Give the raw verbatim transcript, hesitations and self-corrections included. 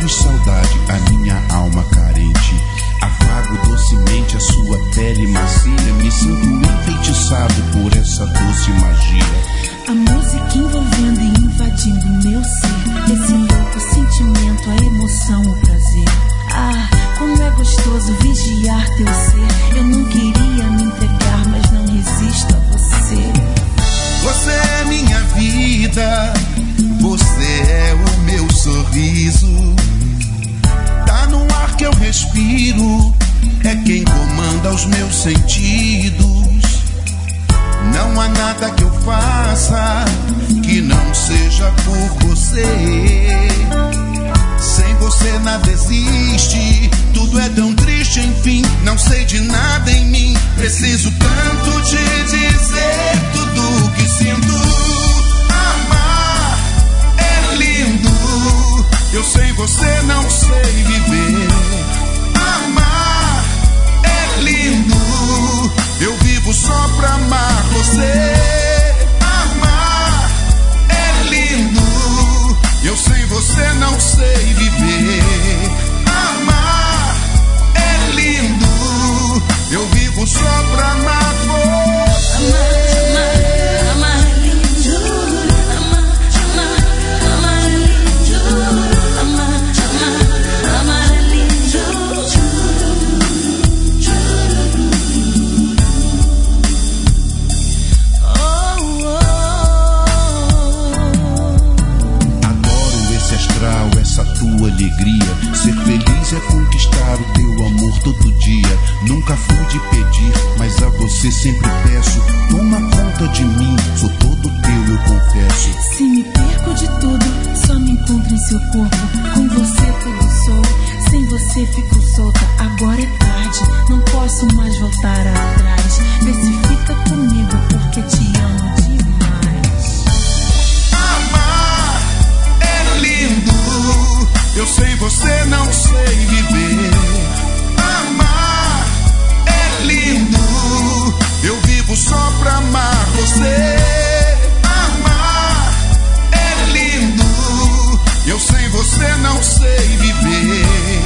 de saudade a minha alma carente. Afago docemente a sua pele macia. Me sinto enfeitiçado por essa doce magia. A música envolvendo e invadindo meu ser. Esse louco sentimento, a emoção, o prazer. Ah, como é gostoso vigiar teu ser. Eu não queria me entregar, mas não resisto a você. Você é minha vida, você é o meu sorriso. Tá no ar que eu respiro, é quem comanda os meus sentidos. Não há nada que eu faça que não seja por você. Sem você nada existe, tudo é tão triste, enfim. Não sei de nada em mim, preciso tanto te dizer tudo o que sinto. Amar é lindo, eu sem você não sei viver. Amar é lindo, eu vivo só pra amar você. Amar é lindo, eu sem você não sei viver. Amar é lindo, eu vivo só pra amar você. Amar, amar é lindo. Amar, amar, amar é lindo. Amar, amar, amar é lindo. Oh, oh, oh. Adoro esse astral, essa tua alegria. Ser feliz é conquistar o teu amor todo dia. Nunca fui de pedir, mas a você sempre peço. Toma conta de mim, sou todo teu, eu confesso. Se me perco de tudo, só me encontro em seu corpo. Com você tudo sou, sem você fico solta. Agora é tarde, não posso mais voltar atrás. Vê se fica comigo, porque te amo demais. Amar é lindo, eu sem você não sei viver. Amar é lindo, eu vivo só pra amar você. Amar é lindo, eu sem você não sei viver.